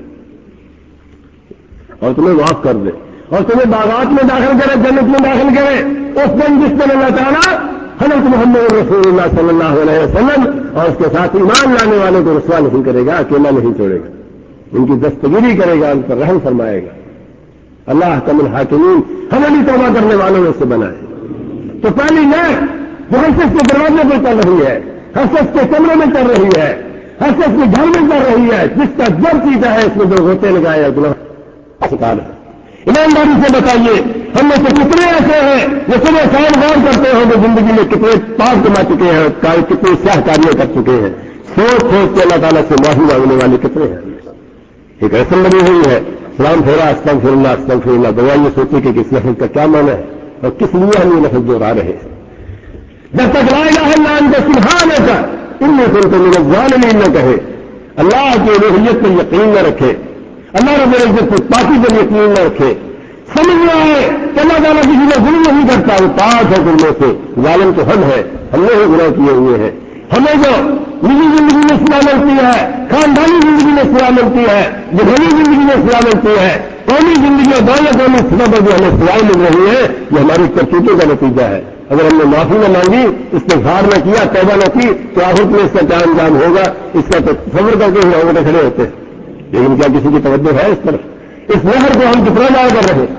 A: اور تمہیں معاف کر دے اور تمہیں باغات میں داخل کرے، جنت میں داخل کرے. اس دن جس دن اللہ تعالیٰ حضرت محمد رسول اللہ صلی اللہ علیہ وسلم اور اس کے ساتھ ایمان لانے والوں کو رسوا نہیں کرے گا، اکیلا نہیں چھوڑے گا، ان کی دستگیری کرے گا، ان پر رحم فرمائے گا۔ اللہ حکم الحاکمین ہمیں بھی توبہ کرنے والوں میں سے بنائے۔ تو پہلی نعمت جو ہر شخص کے دروازے پر چل رہی ہے، ہر شخص کے کمرے میں چل رہی ہے، ہر شخص کے گھر میں چل رہی ہے، جس کا جب پیتا ہے اس میں جو ہوتے لگائے گناہ شکار ہے۔ ایمانداری سے بتائیے ہم میں سے کتنے ایسے ہیں جو صبح شام غور کرتے ہیں جو زندگی میں کتنے پاپ کما چکے ہیں، کتنے سیاہ کاریاں کر چکے ہیں، سوچ سوچ کے اللہ تعالیٰ سے معافی مانگنے والے کتنے ہیں۔ ایک رسم بنی ہوئی ہے، سلام پھیرا استغفر اللہ استغفر اللہ، بغیر یہ سوچے کہ کس لفظ کا کیا معنی ہے اور کس لیے ہم یہ لفظ دوہرا رہے ہیں۔ جب تک لا الہ الا انت سبحانک انی کنت من الظالمین نہ کہے، اللہ کی الوہیت پر یقین نہ رکھے، اللہ رب العزت کی پاکی پر یقین نہ رکھے، سمجھ رہا ہے کہ اللہ تعالیٰ کسی نے ظلم نہیں کرتا، وہ پاک ہے ظلموں سے، ظالم تو ہم ہے، ہم نے ہی گناہ کیے ہوئے ہیں۔ ہمیں جو نجی زندگی میں سزا ملتی ہے، خاندانی زندگی میں سزا ملتی ہے، جہانی زندگی میں سزا ملتی ہے، قومی زندگی اور دولت قومی سزا پر جو ہمیں سزائیں مل رہی ہیں، یہ ہماری کرتوتوں کا نتیجہ ہے۔ اگر ہم نے معافی نہ مانگی، استغفار نہ کیا، توبہ نہ کی، تو آخر میں اس کا کیا انجام ہوگا اس کا تو تصور کر کے ہی لوگوں کھڑے ہوتے ہیں۔ لیکن کیا کسی کی توجہ ہے اس طرف؟ اس نہر کو ہم کتنا ضائع کر رہے ہیں۔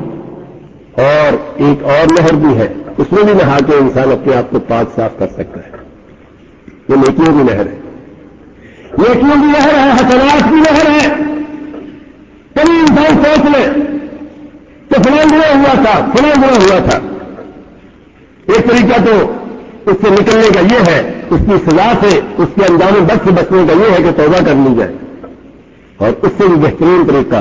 A: اور ایک اور نہر بھی ہے، اس میں بھی نہا کے انسان اپنے آپ کو پاک صاف کر سکتا ہے، یہ نیکیوں کی نہر ہے، نیکیوں کی نہر ہے، حسنات کی نہر ہے۔ کبھی انسان سوچ لے کہ فلاں گناہ ہوا تھا، فلاں گناہ ہوا تھا، ایک طریقہ تو اس سے نکلنے کا یہ ہے، اس کی سزا سے، اس کے انجام بد سے بچنے کا یہ ہے کہ توبہ کر لی جائے، اور اس سے بھی بہترین طریقہ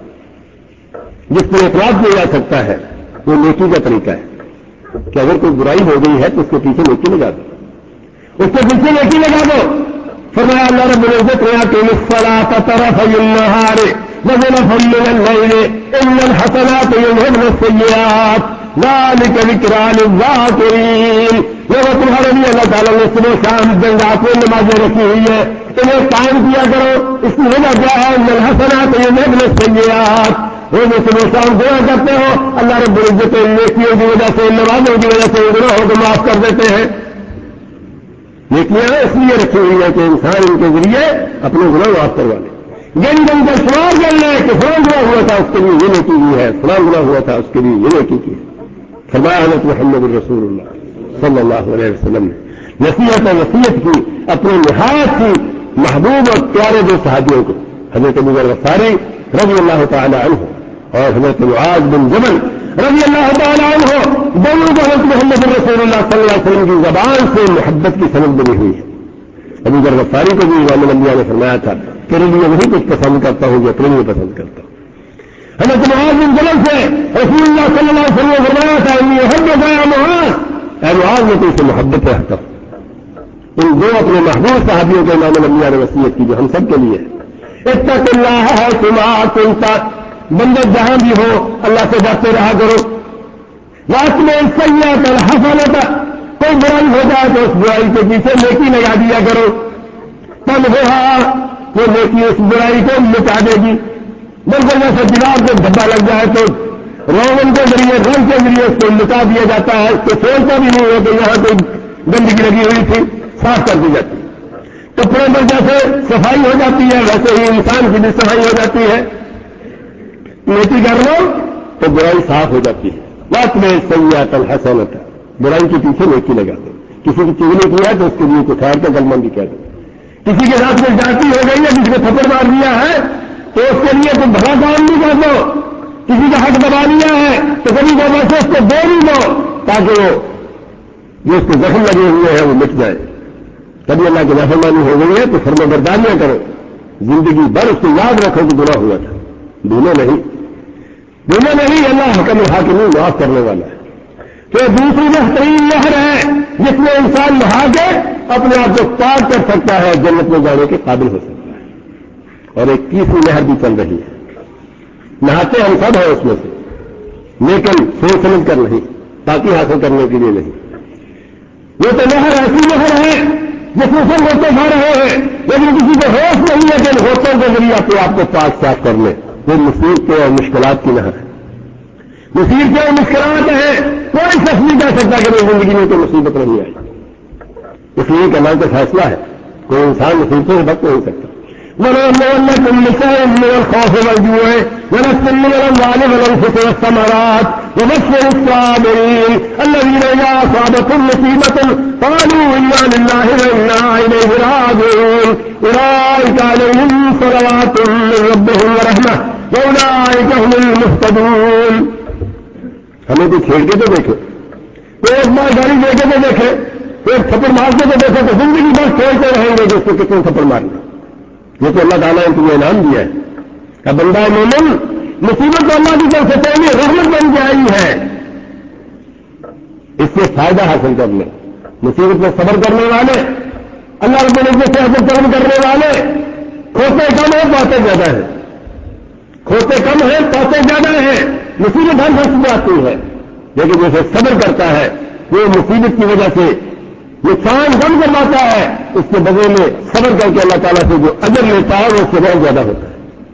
A: جس پر اعتراض کیا جا سکتا ہے وہ نیکی کا طریقہ ہے کہ اگر کوئی برائی ہو گئی ہے تو اس کے پیچھے نیکی لگا دو، اس کے پیچھے نیکی لگا دو۔ فرمایا اللہ رب العزت نے اقیم الصلاۃ طرفی النہار وزلفا من اللیل ان الحسنات یذهبن السیئات ذلک ذکری للذاکرین۔ یہ تمہارے لیے اللہ تعالیٰ نے صبح شام دن رات میں نمازیں رکھی ہوئی ہے، انہیں قائم کیا کرو۔ اس کی وجہ کیا ہے؟ ان الحسنات یذهبن السیئات، وہ جو صبح شام دعا کرتے ہو اللہ رب العزت نیکیوں کی وجہ سے، نمازوں کی وجہ سے گناہوں کو معاف کر دیتے ہیں۔ نیکیاں اس لیے رکھی ہوئی ہے کہ انسان ان کے ذریعے اپنے گناہ معاف کروا لے، گن گن کر شمار کر لے کہ فلاں گناہ ہوا تھا اس کے لیے یہ نیکی کی ہے، فلاں گناہ ہوا تھا اس کے لیے یہ نیکی کی ہے۔ فرمایا حضرت محمد رسول اللہ صلی اللہ علیہ وسلم نے نصیحت اور وصیت کی اپنے نہایت کی محبوب اور پیارے دو صحابیوں کو، حضرت ابو ذر غفاری رضی اللہ تعالی عنہ اور حضرت معاذ بن جبل رضی اللہ تعالی عنہ، دونوں کو حضرت محمد رسول اللہ صلی اللہ علیہ وسلم کی زبان سے محبت کی سند بنی ہوئی ہے۔ ابو ذر غفاری کو بھی امام الانبیاء نے فرمایا تھا تیرے لیے وہی کچھ پسند کرتا ہوں جو اپنے لیے پسند کرتا ہوں۔ حضرت معاذ بن جبل سے رسول اللہ صلی اللہ علیہ وسلم نے فرمایا تھا اے معاذ میں تو اسے محبت رکھتا ہوں۔ ان دو اپنے محبوب صحابیوں کے امام الانبیاء نے وصیت کی جو ہم سب کے لیے ہے۔ اتق اللہ حیثما کنت، بندے جہاں بھی ہو اللہ سے ڈرتے رہا کرو۔ وَأَتْبِعِ السَّيِّئَةَ الْحَسَنَةَ، کوئی برائی ہو جائے تو اس برائی کے پیچھے نیکی لگا دیا کرو، تمحوہا، وہ نیکی اس برائی کو مٹا دے گی۔ بلکہ جیسے دیوار کو دھبا لگ جائے تو روغن کے ذریعے، رنگ کے ذریعے اس کو مٹا دیا جاتا ہے، اس کو سوچتا بھی نہیں ہے کہ یہاں کوئی گندگی لگی ہوئی تھی، صاف کر دی جاتی ہے۔ کپڑے پر جیسے صفائی ہو جاتی ہے ویسے ہی انسان کی بھی صفائی ہو جاتی ہے، نیکی کر لو تو برائی صاف ہو جاتی ہے۔ وَأَتْبِعِ السَّيِّئَةَ الْحَسَنَةَ، برائی کے پیچھے نیکی لگا دو۔ کسی کی چگلی کیا ہے تو اس کے لیے کچھ ٹھہر کر کلمہ بھی کہہ دو۔ کسی کے ساتھ کوئی جاتی ہو گئی ہے، کسی کو تھپڑ مار دیا ہے تو اس کے لیے کوئی بڑا کام بھی کر دو۔ کسی کا حق دبا لیا ہے تو کبھی کبھی سے اس کو دے بھی دو تاکہ وہ جو اس کو زخم لگے ہوئے ہیں وہ مٹ جائے۔ کبھی اللہ کی نافرمانی ہو گئی ہے تو فرمانبرداریاں کرو، زندگی بھر اس کو یاد رکھو کہ گناہ ہوا تھا، دونوں نہیں اللہ حکم الحاکمین معاف کرنے والا ہے۔ تو دوسری بہترین نہر ہے جس میں انسان نہا کے اپنے آپ کو پاک کر سکتا ہے، جنت میں جانے کے قابل ہو سکتا ہے۔ اور ایک تیسری نہر بھی چل رہی ہے، نہاتے ہم سب ہیں اس میں سے، لیکن سوچ سمجھ کر نہیں، تاکہ حاصل کرنے کے لیے نہیں۔ وہ تو نہر ایسی نہر ہے جس میں سب ہوتے کھا رہے ہیں، لیکن کسی کو ہوش نہیں ہے کہ ان ہوتوں کے ذریعے اپنے آپ کو پاک صاف کر لیں۔ وہ مصیبتیں اور مشکلات کی نہر ہے، مصیبتیں اور مشکلات ہیں، کوئی شخص نہیں کہہ سکتا کہ میری زندگی میں کوئی مصیبت نہیں آئی. اس لیے کہ اللہ کا فیصلہ ہے, کوئی انسان مصیبتوں سے بچ نہیں سکتا. وَلَنَبْلُوَنَّكُمْ بِشَيْءٍ مِّنَ الْخَوْفِ وَالْجُوعِ وَنَقْصٍ مِّنَ الْأَمْوَالِ وَالْأَنفُسِ وَالثَّمَرَاتِ وَبَشِّرِ الصَّابِرِينَ الَّذِينَ إِذَا أَصَابَتْهُمْ مُصِيبَةٌ قَالُوا إِنَّا لِلَّهِ وَإِنَّا إِلَيْهِ رَاجِعُونَ أُولَٰئِكَ عَلَيْهِمْ صَلَوَاتٌ مِّن رَّبِّهِمْ وَرَحْمَةٌ وَأُولَٰئِكَ هُمُ الْمُهْتَدُونَ. ہمیں کوئی چھیڑ کے تو دیکھے, کوئی ایک بار گاڑی دے کے تو دیکھے, کوئی تھپڑ مار کے تو دیکھے, تو زندگی بھر کھیلتے رہیں گے کہ اس کو کتنے تھپڑ مارنا. یہ تو اللہ تعالیٰ نے تمہیں انعام دیا ہے. اب بندہ مومن مصیبت اللہ کی طرف سے پہلے رحمت بن کے آئی ہے, اس سے فائدہ حاصل کر لیں. مصیبت میں صبر کرنے والے, اللہ رب العزت سے عزت طلب کرنے والے, کھوتے کم ہیں پاتے زیادہ ہیں, کھوتے کم ہیں پاتے زیادہ ہیں. مصیبت ہر شخص میں آتی ہے, لیکن جیسے صبر کرتا ہے وہ مصیبت کی وجہ سے نقصان کم کرواتا ہے, اس کے بدلے میں صبر کر کے اللہ تعالیٰ سے جو اجر لیتا ہے وہ اس سے بہت زیادہ ہوتا ہے.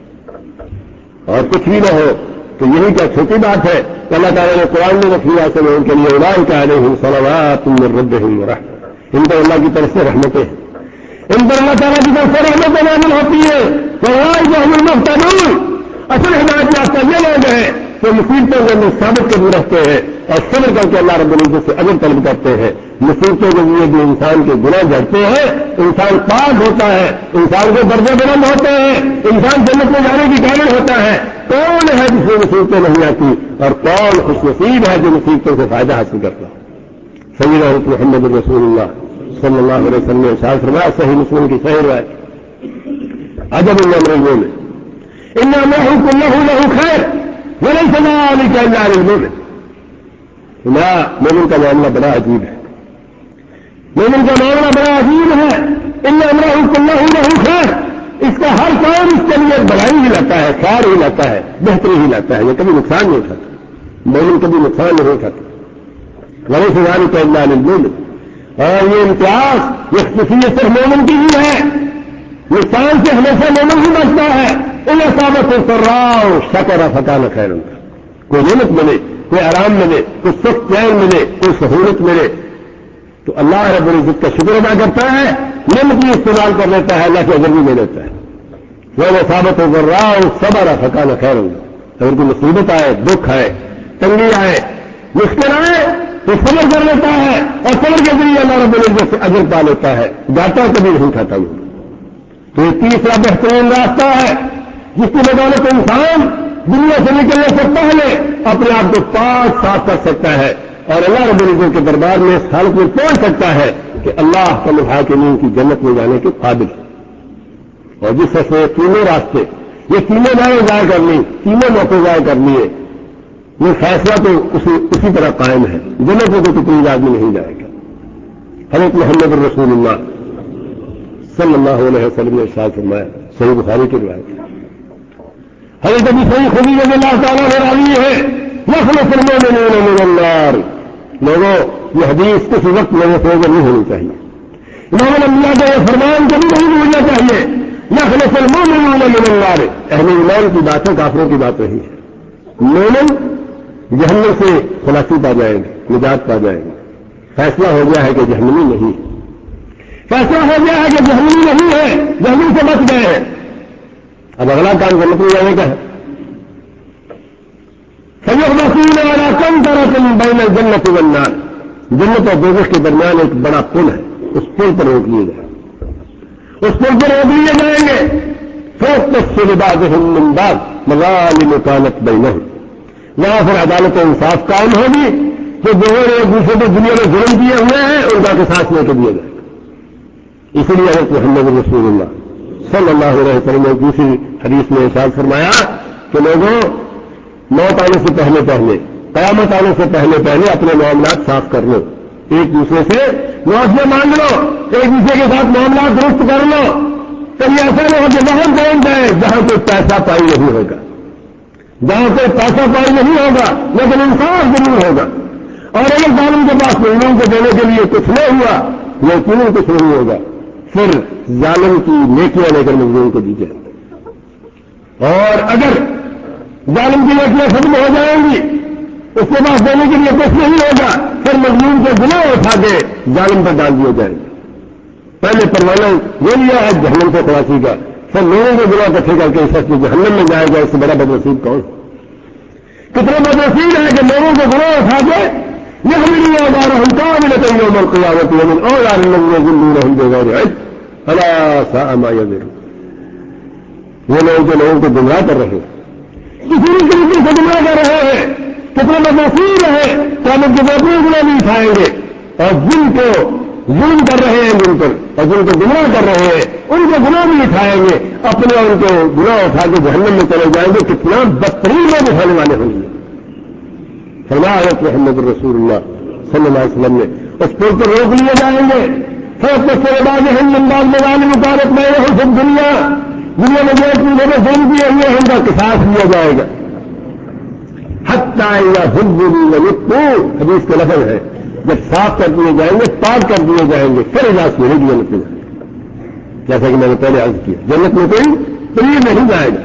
A: اور کچھ بھی نہ ہو تو یہی کیا چھوٹی بات ہے کہ اللہ تعالیٰ نے قرآن میں رکھی ہے سے ان کے لیے اولئک علیہم صلوات من ربہم ورحمۃ, ان پر اللہ کی طرف سے رحمتیں ہیں, ان پر اللہ تعالیٰ کی طرف سے رحمتیں نازل ہوتی ہیں. فاولئک هم المهتدون. اصل ہدایت یافتہ یہ لوگ ہیں جو مصیبتوں کے اندر ثابت قدم رہتے ہیں اور صبر کر کے اللہ رب العزت سے اجر طلب کرتے ہیں. مصیبتوں کے لیے جو انسان کے گناہ جھڑتے ہیں, انسان پاک ہوتا ہے, انسان کو درجے بلند ہوتے ہیں, انسان جنت میں جانے کی قابل ہوتا ہے. کون ہے جس میں مصیبتیں نہیں آتی, اور کون خوش نصیب ہے جو مصیبتوں سے فائدہ حاصل کرتا ہے. سیدنا محمد رسول اللہ صلی اللہ علیہ وسلم نے ارشاد فرمایا, صحیح مسلم کی صحیح روایت, عجب من امر المؤمن ان امره كله له خير وليس ذلك الا للمؤمن. مومن کا معاملہ بڑا عجیب ہے, مومن کا معاملہ بڑا عجیب ہے. ان امره كله له خير, اس کا ہر کام اس کے لیے بڑائی ہی لاتا ہے, خیر ہی لاتا ہے, بہتری ہی لاتا ہے. یہ کبھی نقصان نہیں اٹھاتا, مومن کبھی نقصان نہیں اٹھاتا. وليس ذلك الا للمؤمن. اور یہ امتیاز یہ خصوصیت صرف مومن کی ہی ہے. نقصان سے ہمیشہ مومن ہی بچتا ہے. ان اصابت السراء شکر فکان خیرا. کوئی نعمت ملے, کوئی آرام ملے, کوئی سخت چین ملے, کوئی سہولت ملے تو اللہ رب العزت کا شکر ادا کرتا ہے, نعمت بھی استعمال کر لیتا ہے, اللہ کے اجر بھی لے لیتا ہے. وہ اصابت السراء صبر فکان خیرا. اگر کوئی مصیبت آئے, دکھ آئے, تنگی آئے, مشکل آئے تو صبر کر لیتا ہے, اور صبر کے ذریعے اللہ رب العزت سے اجر پا لیتا ہے. گاتا کبھی نہیں کھاتا وہ. تو یہ تیسرا بہترین راستہ ہے جس کی بدولت انسان دنیا سے نکلنے سے پہلے اپنے آپ کو پاک صاف کر سکتا ہے اور اللہ رب العزت کے دربار میں اس حالت میں پہنچ سکتا ہے کہ اللہ کے الحاکمین کی جنت میں جانے کے قابل ہے. اور جس طرح سے تینوں راستے, یہ تینوں بارے ضائع کر لی, تینوں موقع ضائع کر لیے, یہ فیصلہ تو اسی طرح قائم ہے. جنت میں تو کوئی آدمی نہیں جائے گا. حضرت محمد رسول اللہ صلی اللہ علیہ وسلم نے ارشاد فرمایا, صحیح بخاری کی روایت, حضرت ابو سعید خدری رضی اللہ تعالیٰ عنہ راوی ہے, یخلص المؤمنون من النار. لوگوں, یہ حدیث کسی وقت لوگوں سے اوجر نہیں ہونی چاہیے. امام الانبیاء کا یہ فرمان کبھی نہیں بھولنا چاہیے. یخلص المؤمنون من النار, اہل ایمان کی باتیں کافروں کی بات نہیں ہے. مومن جہنم سے خلاصی پا جائیں گے, نجات پا جائیں گے. فیصلہ ہو گیا ہے کہ جہنمی نہیں ہے, فیصلہ ہو گیا ہے کہ جہنمی نہیں ہے, جہنم سے بچ گئے ہیں. اب اگلا کام جنت میں جانے کا ہے. سیحبسون علی قنطرۃ بین الجنۃ والنار, جنت اور دوزخ کے درمیان ایک بڑا پل ہے, اس پل پر روک لیے جائیں, اس پل پر روک لیے جائیں گے. فوقتصر بعضهم من بعض مظالم كانت بینہم, وہاں پھر عدالت و انصاف قائم ہوگی. جو دونوں نے ایک دوسرے کو دنیا میں ظلم کیے ہوئے ہیں ان کا قصاص لے کے دیا جائے گا. اسی لیے حضرت محمد رسول اللہ صلی اللہ علیہ وسلم نے دوسری حدیث میں ارشاد فرمایا کہ لوگوں, موت آنے سے پہلے پہلے, قیامت آنے سے پہلے پہلے اپنے معاملات صاف کر لو, ایک دوسرے سے معافی مانگ لو, ایک دوسرے کے ساتھ معاملات درست کر لو. کبھی ایسا نہ ہو کہ وہاں پہنچ جائے جہاں کوئی پیسہ پائی نہیں ہوگا, جہاں کوئی پیسہ پائی نہیں ہوگا لیکن انصاف ضرور ہوگا. اور اگر ظالم کے پاس مظلوم کو دینے کے لیے کچھ نہیں ہوا, یقیناً کچھ نہیں ہوگا, پھر ظالم کی نیکیاں لے کر مظلوم کو دی جائیں گے. اور اگر ظالم کی نیکیاں ختم ہو جائیں گی اس کے پاس دینے کے لیے کچھ نہیں ہوگا، پھر مظلوم کے گناہ اٹھا کے ظالم پر ڈال دیے جائیں گے. پہلے پروانہ یہ لیا ہے جہنم سے خلاصی کا، پھر لوگوں کے گناہ اکٹھے کر کے اس وقت جہنم میں جائے گا. اس سے بڑا بدنصیب کون؟ کتنا بدنصیب ہے کہ لوگوں کے گناہ اٹھا کے یہ ہمیں آدار ہم کام لیتے ہیں عمر قیامت یمن اور یار ذلون بغیر علم الا ساء ما يزرون. وہ لوگ جو لوگوں کو گمراہ کر رہے ہیں، کسی بھی طریقے سے گمراہ کر رہے ہیں، کتنے بدنصیب ہے کہ ہم ان کے اپنے گناہ نہیں اٹھائیں گے، اور جن کو ظلم کر رہے ہیں جن پر اور جن کو گناہ کر رہے ہیں ان کے گناہ بھی اٹھائیں گے، اپنے ان کے گناہ اٹھا کے جہنم میں چلے جائیں گے. کتنا بدترین لوگ اٹھانے والے ہوں گے. فرمایا حضرت محمد رسول اللہ صلی اللہ علیہ وسلم نے اس پل پر روک لیے جائیں گے. پھر سے باز ہند انداز میں والے مطابق میں ہوں سب دنیا میں جو چیزوں میں ظلم کیے ہوئے ہیں ان کا قصاص لیا جائے گا. حتی یا حضور حدیث کے لفظ ہے، جب صاف کر دیے جائیں گے، پاک کر دیے جائیں گے، پھر اجازت ملے گی جنت میں. جیسا کہ میں نے پہلے عرض کیا، جنت میں کوئی پریب نہیں جائے گا.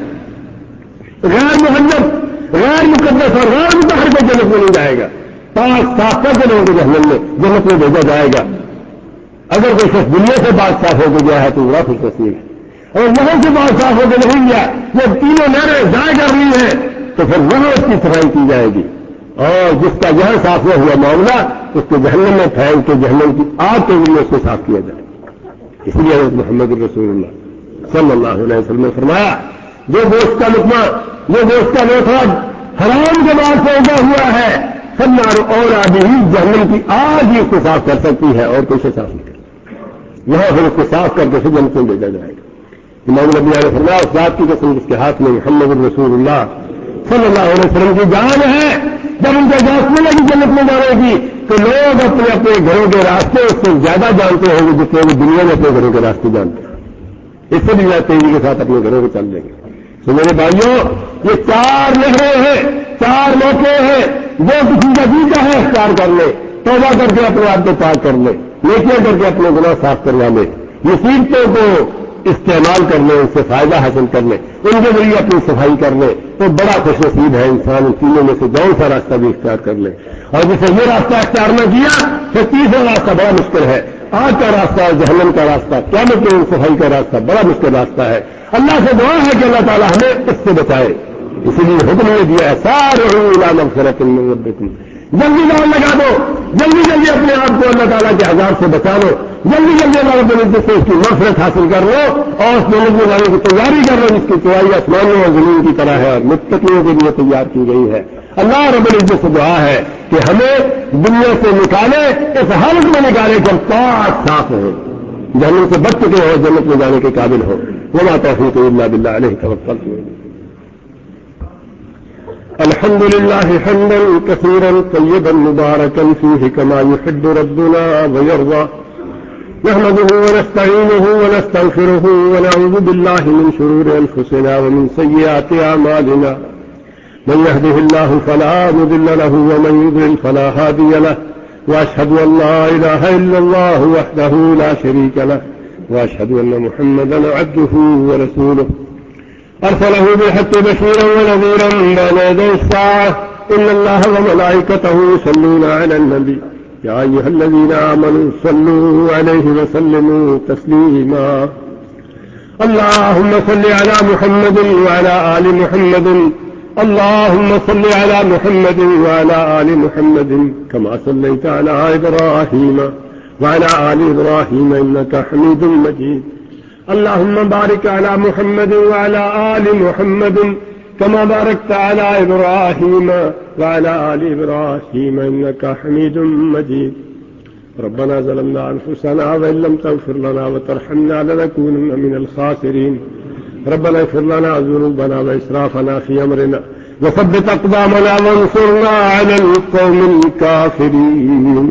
A: غیر محجب، غیر مقدس اور غیر مطہر کو جنت میں نہیں جائے گا. پاک صاف کر کے لوگوں کو جنت میں بھیجا جائے گا. اگر کوئی شخص دنیا سے پاک صاف ہو کے گیا ہے تو بڑا خوش نصیب ہے، اور وہاں سے پاک صاف ہو کے نہیں گیا، جب تینوں نہریں ضائع کر رہی ہیں تو پھر وہاں اس کی صفائی کی جائے گی. اور جس کا جہاں صاف نہ ہوا معاملہ اس کو جہنم میں پھینک کے جہنم کی آگ کے ذریعے اس کو صاف کیا جائے. اس لیے حضرت محمد رسول اللہ صلی اللہ علیہ وسلم نے فرمایا، جو گوشت کا لقمہ، جو گوشت کا لوٹھا حرام کے بعد سے اگا ہوا ہے، سنار اور آدھی ہی جہنم کی آگ ہی اس کو صاف کر سکتی ہے اور کوئی سے صاف نہیں کرتی. وہاں پھر اس کو صاف کر کے جنت میں بھیجا جائے گا. امام نبی علیہ فرمایا، اس بات کی قسم جس کے ہاتھ میں محمد رسول اللہ صلی اللہ علیہ وسلم کی جان ہے، جب ان کو اجازت ملے گی جنت میں جانے کی تو لوگ اپنے اپنے گھروں کے راستے اس سے زیادہ جانتے ہوں گے جتنے وہ دنیا میں اپنے گھروں کے راستے جانتے ہیں. اس سے بھی زیادہ تیزی کے ساتھ اپنے گھروں کو چل دیں گے. تو میرے بھائیوں، یہ 4 نہریں ہیں، 4 موقع ہیں. جو کسی کا جی چاہے اختیار کر لے، توبہ کر کے اپنے آپ کو پاک کر لے، نیکیاں کر کے اپنے گناہ صاف کروا لے، مصیبتوں کو استعمال کر لے، ان سے فائدہ حاصل کر لے، ان کے ذریعے اپنی صفائی کر لے تو بڑا خوش نصیب ہے انسان. ان تینوں میں سے جون سا راستہ بھی اختیار کر لے. اور جسے یہ راستہ اختیار نہ کیا پھر تیسرا راستہ بڑا مشکل ہے. آج کا راستہ اور جہنم کا راستہ، قیامت کے صفائی کا راستہ بڑا مشکل راستہ ہے. اللہ سے دعا ہے کہ اللہ تعالیٰ ہمیں اس سے بچائے. اسی لیے حکم نے دیا ہے سارعوا الی مغفرۃ من ربکم، جلدی دوڑ لگا دو، جلدی جلدی اپنے آپ کو اللہ تعالیٰ کے عذاب سے بچا لو، جلدی جلدی اللہ رب العزت سے اس کی مغفرت حاصل کر لو اور اس جنت میں جانے کی تیاری کر لو جس کی چوڑائی آسمانوں اور زمین کی طرح ہے اور متقیوں کے لیے تیار کی گئی ہے. اللہ رب العزت سے دعا ہے کہ ہمیں دنیا سے نکالے، اس حالت میں نکالے جب پاک صاف ہو، جہنم سے بچ چکے ہو، جنت میں جانے کے قابل ہو. وما توفیق الا باللہ علیہ توکلت. الحمد لله حمدا كثيرا طيبا مباركا فيه كما يحب ربنا ويرضى، نحمده ونستعينه ونستغفره ونعوذ بالله من شرور أنفسنا ومن سيئات أعمالنا، من يهده الله فلا مضل له ومن يضلل فلا هادي له، وأشهد أن لا إله إلا الله وحده لا شريك له، وأشهد أن محمدا عبده ورسوله أرسله بالحق بشيرا ونذيرا بين يدي الساعة. إن الله وملائكته يصلون على النبي يا أيها الذين آمنوا صلوا عليه وسلموا تسليما. اللهم صل على محمد وعلى آل محمد، اللهم صل على محمد وعلى آل محمد كما صليت على إبراهيم وعلى آل إبراهيم إنك حميد مجيد. اللهم بارك على محمد وعلى آل محمد كما باركت على إبراهيم وعلى آل إبراهيم إنك حميد مجيد. ربنا ظلمنا أنفسنا وإن لم تغفر لنا وترحمنا لنكونن من الخاسرين. ربنا اغفر لنا ذنوبنا وإسرافنا في أمرنا وثبت أقدامنا وانصرنا على القوم الكافرين.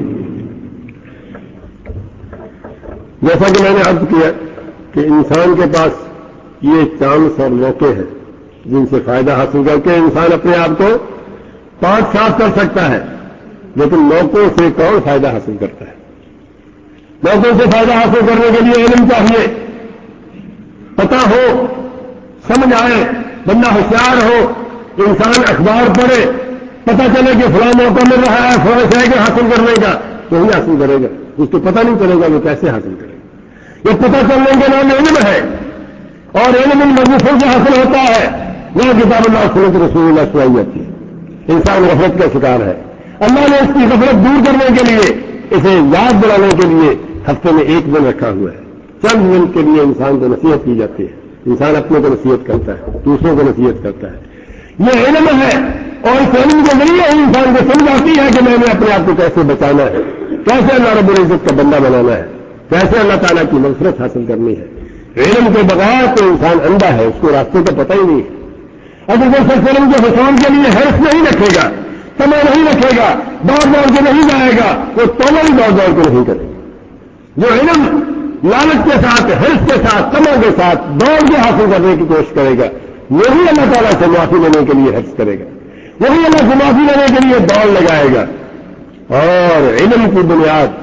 A: جیسا کہ میں نے عرض کیا کہ انسان کے پاس یہ چانس اور موقع ہے جن سے فائدہ حاصل کر کے انسان اپنے آپ کو پاک صاف کر سکتا ہے. لیکن موقعوں سے کون فائدہ حاصل کرتا ہے؟ موقعوں سے فائدہ حاصل کرنے کے لیے علم چاہیے، پتہ ہو، سمجھ آئے، بندہ ہوشیار ہو، انسان اخبار پڑھے، پتہ چلے کہ فلاں موقع مل رہا ہے فلاں شے کا حاصل کرنے کا، وہی حاصل کرے گا، اس کو پتہ نہیں چلے گا وہ کیسے حاصل کرے گا۔ یہ پتہ چلنے کے نام علم ہے، اور علم ان مجلسوں سے حاصل ہوتا ہے، وہ کتاب اللہ سنت رسول اللہ صلی اللہ علیہ وسلم۔ انسان غفلت کا شکار ہے، اللہ نے اس کی غفلت دور کرنے کے لیے، اسے یاد دلانے کے لیے ہفتے میں ایک دن رکھا ہوا ہے۔ چند دن کے لیے انسان کو نصیحت کی جاتی ہے، انسان اپنے کو نصیحت کرتا ہے، دوسروں کو نصیحت کرتا ہے۔ یہ علم ہے، اور اس علم کے ذریعے ہی انسان کو سمجھ آتی ہے کہ میں نے اپنے آپ کو کیسے بچانا ہے، کیسے اللہ رب العزت کا بندہ بنانا ہے، کیسے اللہ تعالیٰ کی مغفرت حاصل کرنی ہے۔ علم کے بغیر تو انسان اندھا ہے، اس کو راستے کا پتہ ہی نہیں ہے۔ اگر وہ صرف علم کے حصول کے لیے حرص نہیں رکھے گا، تما نہیں رکھے گا، دوڑ دوڑ کے نہیں جائے گا، وہ توبہ بھی دوڑ دوڑ کے نہیں کرے گا۔ جو علم لالچ کے ساتھ، حرص کے ساتھ، تما کے ساتھ دوڑ کے حاصل کرنے کی کوشش کرے گا، وہی اللہ تعالیٰ سے معافی لینے کے لیے حرص کرے گا، وہی اللہ سے معافی لینے کے لیے دوڑ لگائے گا۔ اور علم کی بنیاد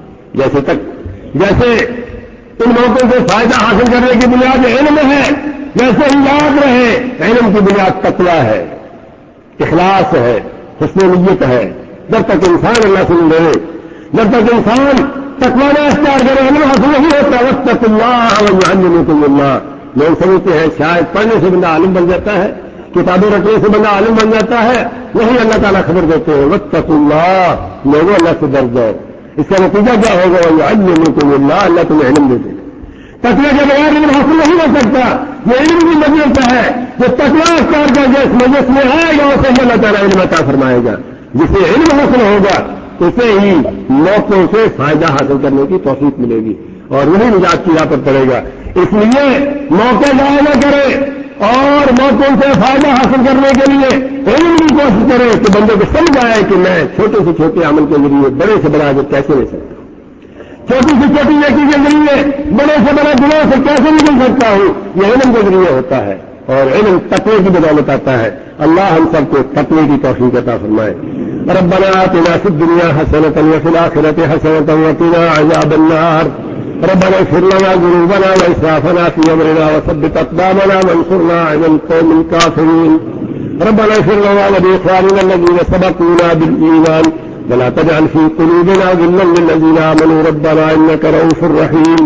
A: جیسے ان موقعوں سے فائدہ حاصل کرنے کی بنیاد علم ہے، جیسے ہی یاد رہے علم کی بنیاد تقویٰ ہے، اخلاص ہے، حسن نیت ہے۔ جب تک انسان اللہ سے نہیں ڈرے، جب تک انسان تقویٰ نہ اختیار کرے، علم حاصل نہیں ہوتا۔ واتقوا اللہ ویعلمکم اللہ۔ لوگ سمجھتے ہیں شاید پڑھنے سے بندہ عالم بن جاتا ہے، کتابیں رکھنے سے بندہ عالم بن جاتا ہے، نہیں، اللہ تعالیٰ خبر دیتے ہیں واتقوا اللہ، لوگوں اللہ سے ڈر جاؤ۔ اس کا نتیجہ کیا ہوگا؟ ویعلمکم اللہ، اللہ تمہیں علم دے دے گا۔ تقویٰ کے بغیر علم حاصل نہیں ہو سکتا۔ یہ علم کی مجلس ہے، جو تقویٰ اختیار کر کے اس مجلس میں آئے گا اسے اللہ تعالیٰ علم عطا فرمائے گا۔ جسے علم حاصل ہوگا اسے ہی موقعوں سے فائدہ حاصل کرنے کی توفیق ملے گی، اور وہی نجات کی راہ پر پڑے گا۔ اس لیے موقع ضائع نہ کرے، اور موقعوں سے فائدہ حاصل کرنے کے لیے علم کی کوشش کرے کہ بندے کو سمجھ آئے کہ میں چھوٹے سے چھوٹے عمل کے ذریعے بڑے سے بڑا اجر کیسے لے سکتا ہوں، چھوٹی سے چھوٹی نیکی کے ذریعے بڑے سے بڑے گناہ سے کیسے نکل سکتا ہوں۔ یہ علم کے ذریعے ہوتا ہے، اور علم تقوی کی بدولت آتا ہے۔ اللہ ہم سب کو تقوی کی توفیق عطا فرمائے۔ ربنا آتنا فی الدنیا حسنۃ وفی الآخرۃ حسنۃ وقنا عذاب النار۔ ربنا اغفر لنا ذنوبنا وإسرافنا في أمرنا وثبت أقدامنا وانصرنا على القوم الكافرين۔ ربنا اغفر لنا ولإخواننا الذين سبقونا بالإيمان ولا تجعل في قلوبنا غلا للذين آمنوا ربنا إنك رؤوف رحيم۔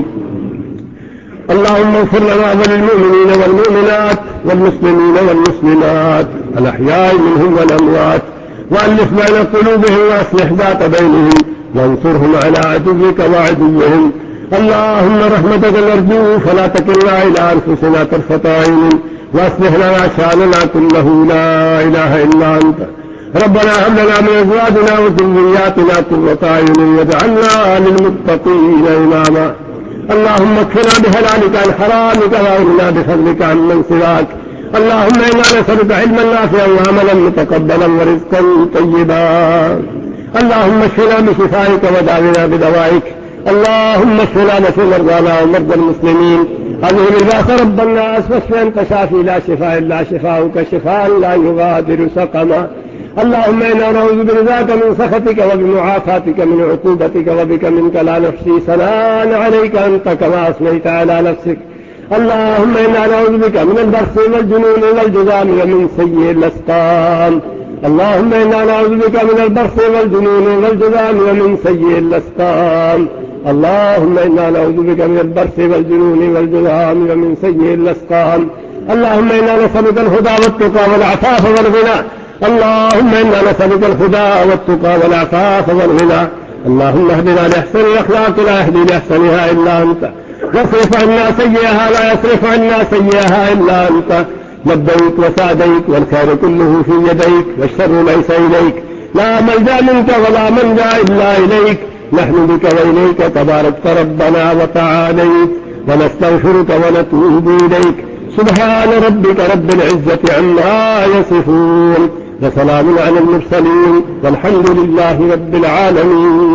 A: اللهم اغفر لنا وللمؤمنين والمؤمنات والمسلمين والمسلمات الأحياء منهم والأموات، وألف بين قلوبهم وأصلح ذات بينهم، وانصرهم على عدوك وعدوهم۔ اللهم رحمتك نرجو فلا تكلنا إلى أنفسنا طرفة عين، وأصلح لنا شأننا كله، لا إله إلا أنت۔ ربنا هب لنا من أزواجنا وذرياتنا قرة أعين واجعلنا للمتقين إماما۔ اللهم اكفنا بحلالك عن حرامك واغننا بفضلك عمن سواك۔ اللهم إنا نسألك علما نافعا وعملا متقبلا ورزقا طيبا۔ اللهم اشفنا بشفائك وداونا بدوائك۔ اللهم اشفنا واشف مرضانا ومرضى المسلمين، اذهب الباس رب الناس واشف انت شافي لا شفاء الا شفاؤك شفاء لا يغادر سقما۔ اللهم انا نعوذ برضاك من سخطك وبمعافاتك من عقوبتك، وبك منك لا نحصي ثناء عليك انت كما اثنيت على نفسك۔ اللهم انا نعوذ بك من البرص والجنون والجذام ومن سيء الاسقام۔ اللهم انا نعوذ بك من البرص والجنون والجذام ومن سيء الاسقام۔ اللهم انا نعوذ بك من البرص والجنون والجذام ومن سيء الاسقام۔ اللهم انا نسألك الهدى والتقى والعفاف والغنى۔ اللهم انا نسألك الهدى والتقى والعفاف والغنى۔ اللهم اهدنا لاحسن الاخلاق لا يهدي لاحسنها الا انت، واصرف عنا سيئها لا يصرف عنا سيئها الا انت۔ لبيك وسعديك والخير كله في يديك والشر ليس اليك، لا ملجا منك ولا منجا الا اليك، نحن بك واليك تباركت ربنا وتعاليت، ونستغفرك ونتوب اليك۔ سبحان ربك رب العزة عما يصفون، وسلام على المرسلين، والحمد لله رب العالمين۔